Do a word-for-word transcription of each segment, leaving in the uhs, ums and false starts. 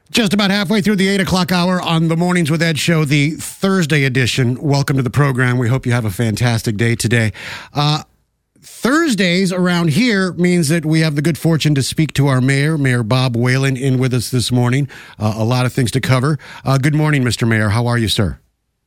Just about halfway through the eight o'clock hour on the Mornings with Ed show, the Thursday edition. Welcome to the program. We hope you have a fantastic day today. Uh, Thursdays around here means that we have the good fortune to speak to our mayor, Mayor Bob Whalen, in with us this morning. Uh, a lot of things to cover. Uh, good morning, Mister Mayor. How are you, sir?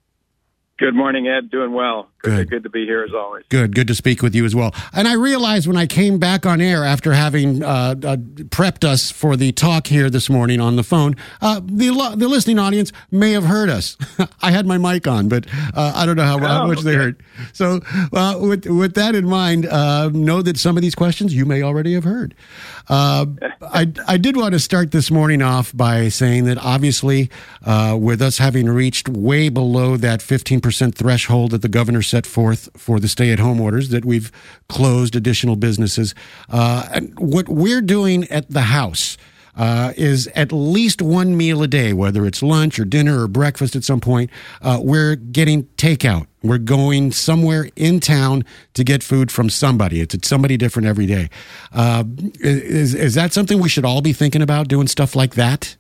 Good morning, Ed. Doing well. Good. Good to be here as always. Good. Good to speak with you as well. And I realized when I came back on air after having uh, uh, prepped us for the talk here this morning on the phone, uh, the the listening audience may have heard us. I had my mic on, but uh, I don't know how, how oh, much okay. they heard. So uh, with with that in mind, uh, know that some of these questions you may already have heard. Uh, I, I did want to start this morning off by saying that obviously uh, with us having reached way below that fifteen percent threshold that the governor set forth for the stay-at-home orders, that we've closed additional businesses. Uh, and what we're doing at the house uh, is at least one meal a day, whether it's lunch or dinner or breakfast at some point, uh, we're getting takeout. We're going somewhere in town to get food from somebody. It's, it's somebody different every day. Uh, is, is that something we should all be thinking about, doing stuff like that?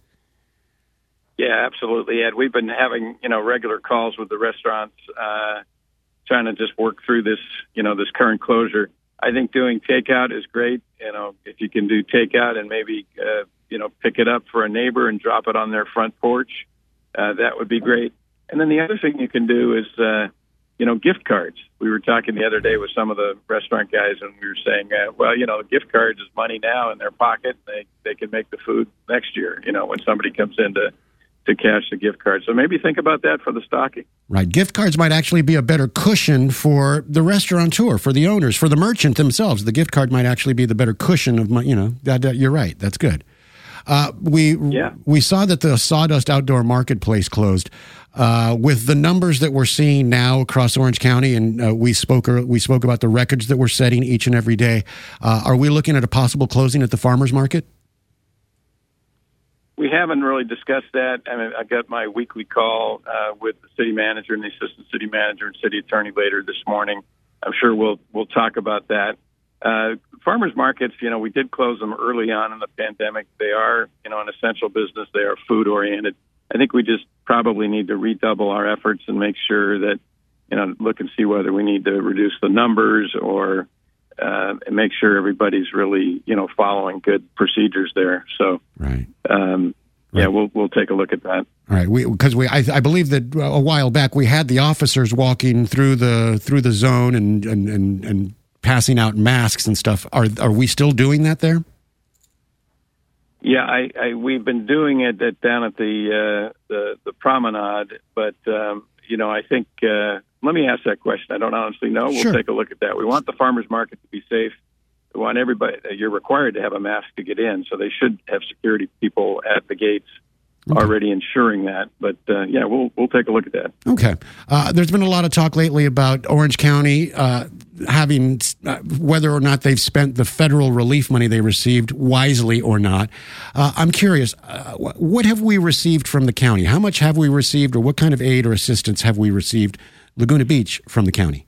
Yeah, absolutely, Ed. We've been having, you know, regular calls with the restaurants, uh, trying to just work through this, you know, this current closure. I think doing takeout is great. You know, if you can do takeout and maybe, uh, you know, pick it up for a neighbor and drop it on their front porch, uh, that would be great. And then the other thing you can do is, uh, you know, gift cards. We were talking the other day with some of the restaurant guys, and we were saying, uh, well, you know, gift cards is money now in their pocket. They they can make the food next year, you know, when somebody comes in to, to cash the gift card. So maybe think about that for the stocking. Right. Gift cards might actually be a better cushion for the restaurateur, for the owners, for the merchant themselves. The gift card might actually be the better cushion of, my, you know, that, that, you're right. That's good. Uh, we yeah. we saw that the Sawdust Outdoor Marketplace closed. Uh, with the numbers that we're seeing now across Orange County, and uh, we spoke we spoke about the records that we're setting each and every day, uh, are we looking at a possible closing at the farmers market? We haven't really discussed that. I mean, I got my weekly call uh, with the city manager and the assistant city manager and city attorney later this morning. I'm sure we'll we'll talk about that. Uh, farmers markets, you know, we did close them early on in the pandemic. They are, you know, an essential business. They are food oriented. I think we just probably need to redouble our efforts and make sure that, you know, look and see whether we need to reduce the numbers or uh, and make sure everybody's really, you know, following good procedures there. So, right. Um, right. yeah, we'll we'll take a look at that. All right, we because we I, I believe that a while back we had the officers walking through the through the zone and and, and, and passing out masks and stuff. Are are we still doing that there? Yeah, I, I we've been doing it at, down at the uh, the the promenade, but um, you know, I think. Uh, let me ask that question. I don't honestly know. We'll Sure. take a look at that. We want the farmers market to be safe. We want everybody. You're required to have a mask to get in, so they should have security people at the gates Okay. already ensuring that. But uh, yeah, we'll we'll take a look at that. Okay. Uh, there's been a lot of talk lately about Orange County uh, having uh, whether or not they've spent the federal relief money they received wisely or not. Uh, I'm curious, uh, what have we received from the county? How much have we received, or what kind of aid or assistance have we received, Laguna Beach, from the county?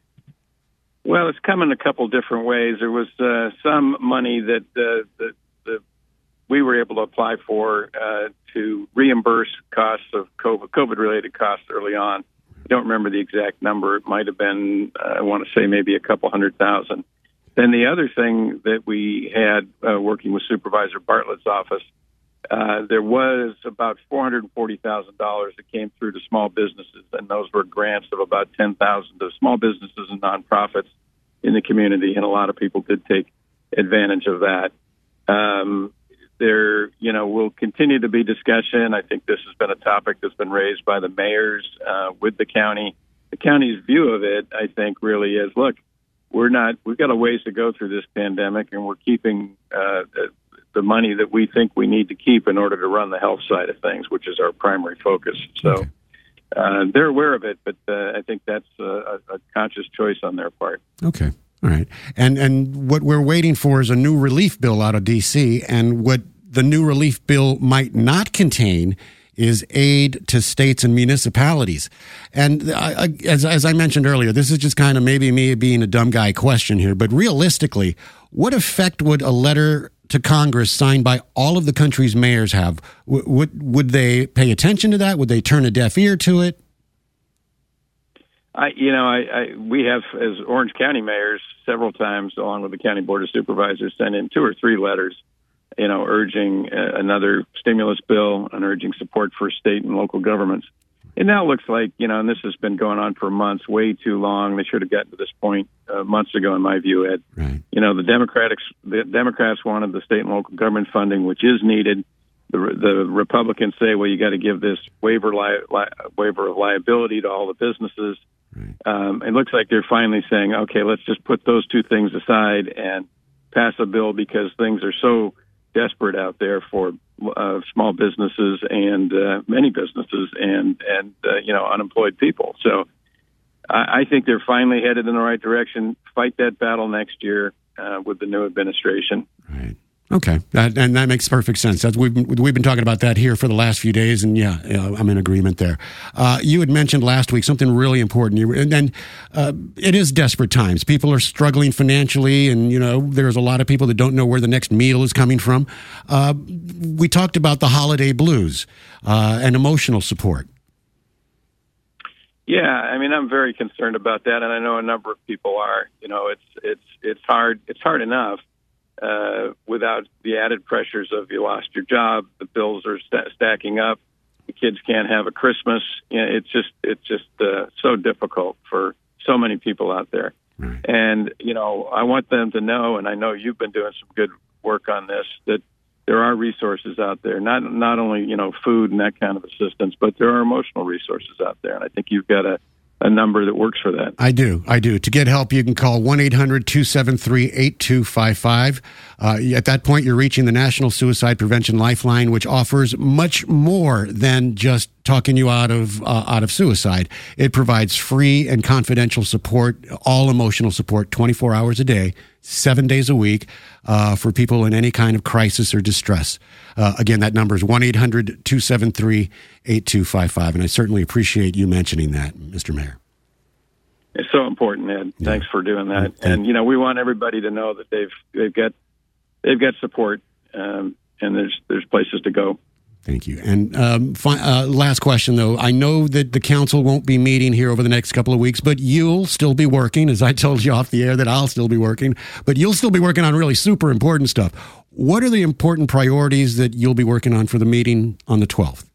Well, it's come in a couple different ways. There was uh, some money that uh, the, the we were able to apply for uh, to reimburse costs of COVID, COVID-related costs early on. I don't remember the exact number. It might have been, uh, I want to say, maybe a couple hundred thousand. Then the other thing that we had uh, working with Supervisor Bartlett's office, uh, there was about four hundred forty thousand dollars that came through to small businesses, and those were grants of about ten thousand dollars to small businesses and nonprofits in the community, and a lot of people did take advantage of that. Um, there, you know, will continue to be discussion. I think this has been a topic that's been raised by the mayors uh, with the county. The county's view of it, I think, really is, look, we're not, we've got a ways to go through this pandemic, and we're keeping uh, the, the money that we think we need to keep in order to run the health side of things, which is our primary focus. So Okay. uh, they're aware of it, but uh, I think that's a, a conscious choice on their part. Okay. All right. And and what we're waiting for is a new relief bill out of D C, and what the new relief bill might not contain is aid to states and municipalities. And I, as, as I mentioned earlier, this is just kind of maybe me being a dumb guy question here, but realistically, what effect would a letter to Congress signed by all of the country's mayors have, w- would would they pay attention to that? Would they turn a deaf ear to it? I, you know, I, I we have, as Orange County mayors, several times, along with the County Board of Supervisors, sent in two or three letters, you know, urging uh, another stimulus bill and urging support for state and local governments. It now looks like, you know, and this has been going on for months, way too long. They should have gotten to this point uh, months ago, in my view, Ed. Right. You know, the Democrats, the Democrats wanted the state and local government funding, which is needed. The, the Republicans say, well, you got to give this waiver li- li- waiver of liability to all the businesses. Right. Um, it looks like they're finally saying, okay, let's just put those two things aside and pass a bill, because things are so desperate out there for uh, small businesses and uh, many businesses and, and uh, you know, unemployed people. So I, I think they're finally headed in the right direction. Fight that battle next year uh, with the new administration. Right. Okay, that, and that makes perfect sense. That's, we've been, we've been talking about that here for the last few days, and yeah, yeah I'm in agreement there. Uh, you had mentioned last week something really important, you, and, and uh, it is desperate times. People are struggling financially, and you know there's a lot of people that don't know where the next meal is coming from. Uh, we talked about the holiday blues uh, and emotional support. Yeah, I mean, I'm very concerned about that, and I know a number of people are. You know, it's it's it's hard. It's hard enough. Uh, without the added pressures of you lost your job, the bills are st- stacking up, the kids can't have a Christmas. You know, it's just it's just uh, so difficult for so many people out there. Right. And you know, I want them to know, and I know you've been doing some good work on this, that there are resources out there. Not not only you know food and that kind of assistance, but there are emotional resources out there, and I think you've got a. a number that works for that. I do. I do. To get help, you can call one eight hundred two seven three eight two five five. Uh, at that point, you're reaching the National Suicide Prevention Lifeline, which offers much more than just talking you out of uh, out of suicide. It provides free and confidential support, all emotional support, twenty-four hours a day, seven days a week, uh, for people in any kind of crisis or distress. Uh, again, that number is one eight hundred two seven three eight two five five, and I certainly appreciate you mentioning that, Mister Mayor. It's so important, Ed. Yeah. Thanks for doing that. And you know, we want everybody to know that they've they've got they've got support, um, and there's there's places to go. Thank you. And um, fi- uh, last question, though. I know that the council won't be meeting here over the next couple of weeks, but you'll still be working, as I told you off the air that I'll still be working, but you'll still be working on really super important stuff. What are the important priorities that you'll be working on for the meeting on the twelfth?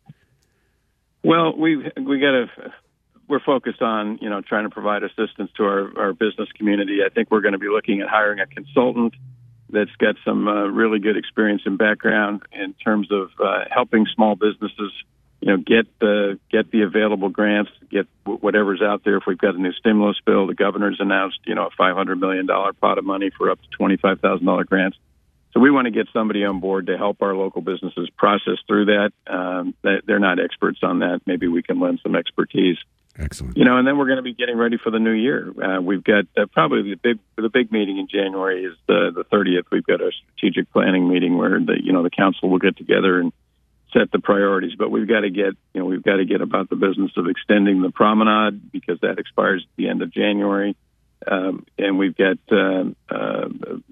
Well, we we got to we're focused on you know trying to provide assistance to our, our business community. I think we're going to be looking at hiring a consultant that's got some uh, really good experience and background in terms of uh, helping small businesses, you know, get the get the available grants, get whatever's out there. If we've got a new stimulus bill, the governor's announced, you know, a five hundred million dollars pot of money for up to twenty-five thousand dollars grants. So we want to get somebody on board to help our local businesses process through that. Um, they're not experts on that. Maybe we can lend some expertise. Excellent. You know, and then we're going to be getting ready for the new year. Uh, we've got uh, probably the big the big meeting in January is the the thirtieth. We've got a strategic planning meeting where the you know the council will get together and set the priorities. But we've got to get you know we've got to get about the business of extending the promenade, because that expires at the end of January, um, and we've got uh, uh,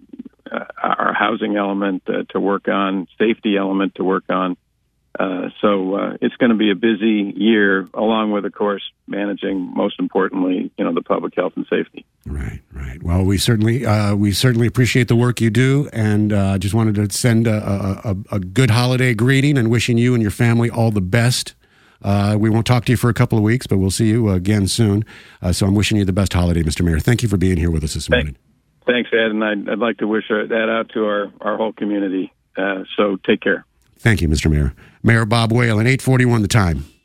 our housing element uh, to work on, safety element to work on. Uh, so uh, it's going to be a busy year, along with, of course, managing, most importantly, you know, the public health and safety. Right, right. Well, we certainly uh, we certainly appreciate the work you do, and I uh, just wanted to send a, a, a good holiday greeting and wishing you and your family all the best. Uh, we won't talk to you for a couple of weeks, but we'll see you again soon. Uh, so I'm wishing you the best holiday, Mister Mayor. Thank you for being here with us this morning. Thanks, Ed, and I'd, I'd like to wish that out to our, our whole community. Uh, so take care. Thank you, Mister Mayor. Mayor Bob Whalen, eight forty-one The Time.